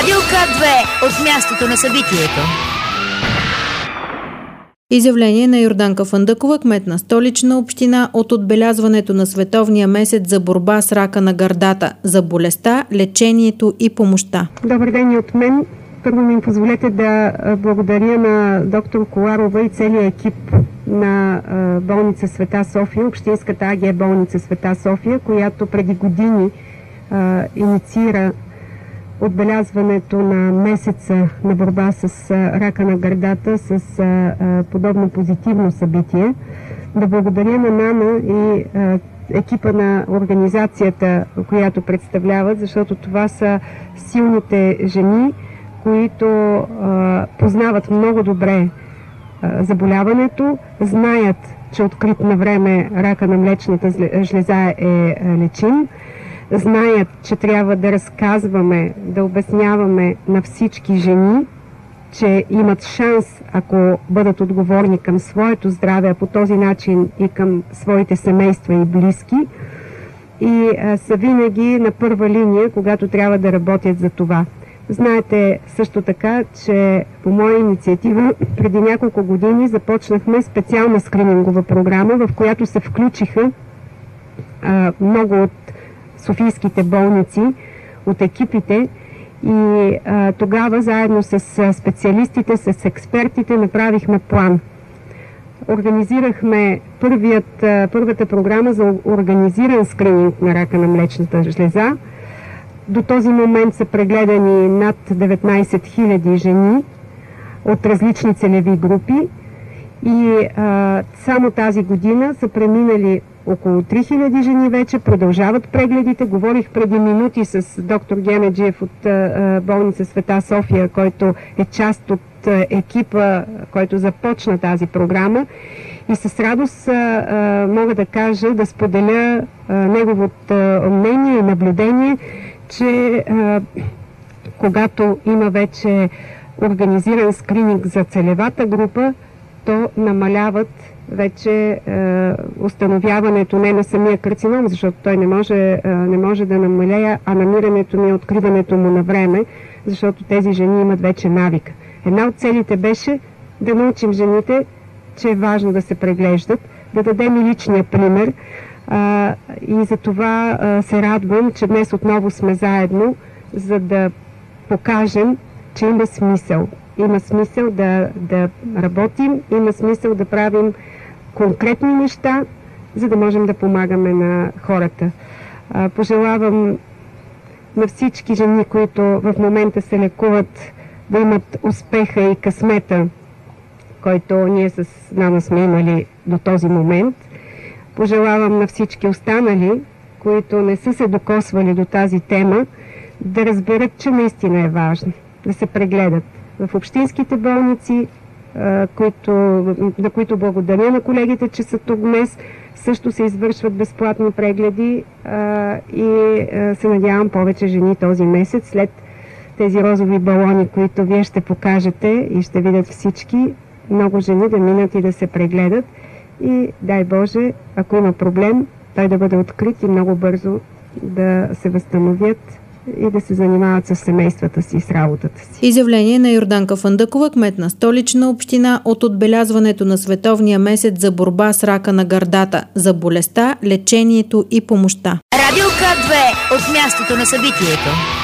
Радио К2 от мястото на събитието. Изявление на Йорданка Фандъкова, кмет на Столична община, от отбелязването на Световния месец за борба с рака на гърдата, за болестта, лечението и помощта. Добър ден и от мен. Първо ми позволете да благодаря на доктор Коларова и целият екип на болница Света София, Общинската АГ болница Света София, която преди години инициира отбелязването на месеца на борба с рака на гърдата с подобно позитивно събитие. Да благодаря на Нана и екипа на организацията, която представляват, защото това са силните жени, които познават много добре заболяването, знаят, че открит на време рака на млечната жлеза е лечим, знаят, че трябва да разказваме, да обясняваме на всички жени, че имат шанс, ако бъдат отговорни към своето здраве, а по този начин и към своите семейства и близки, и са винаги на първа линия, когато трябва да работят за това. Знаете също така, че по моя инициатива преди няколко години започнахме специална скринингова програма, в която се включиха много от софийските болници, от екипите, и тогава заедно с специалистите, с експертите направихме план. Организирахме първата програма за организиран скрининг на рака на млечната жлеза. До този момент са прегледани над 19 000 жени от различни целеви групи и само тази година са преминали около 3000 жени вече, продължават прегледите. Говорих преди минути с доктор Генеджиев от болница Света София, който е част от екипа, който започна тази програма, и с радост мога да кажа, да споделя неговото мнение и наблюдение, че когато има вече организиран скрининг за целевата група, то намаляват вече установяването не на самия карцином, защото той не може да намалява, а намирането и откриването му на време, защото тези жени имат вече навика. Една от целите беше да научим жените, че е важно да се преглеждат, да дадем и личния пример, и за това се радвам, че днес отново сме заедно, за да покажем, че има смисъл. Има смисъл да работим, има смисъл да правим конкретни неща, за да можем да помагаме на хората. Пожелавам на всички жени, които в момента се лекуват, да имат успеха и късмета, който ние с Нана сме имали до този момент. Пожелавам на всички останали, които не са се докосвали до тази тема, да разберат, че наистина е важно да се прегледат. В общинските болници, на които благодаря на колегите, че са тук днес, също се извършват безплатни прегледи и се надявам повече жени този месец, след тези розови балони, които вие ще покажете и ще видят всички, много жени да минат и да се прегледат, и дай Боже, ако има проблем, той да бъде открит и много бързо да се възстановят и да се занимават с семействата си и с работата си. Изявление на Йорданка Фандъкова, кмет на Столична община, от отбелязването на Световния месец за борба с рака на гърдата, за болестта, лечението и помощта. Радио К2 от мястото на събитието.